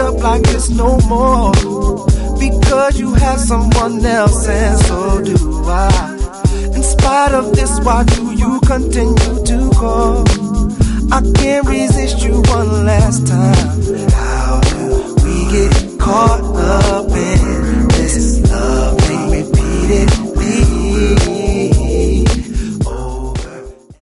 up like this no more. Because you have someone else and so do I. In spite of this, why do you continue to call? I can't resist you one last time.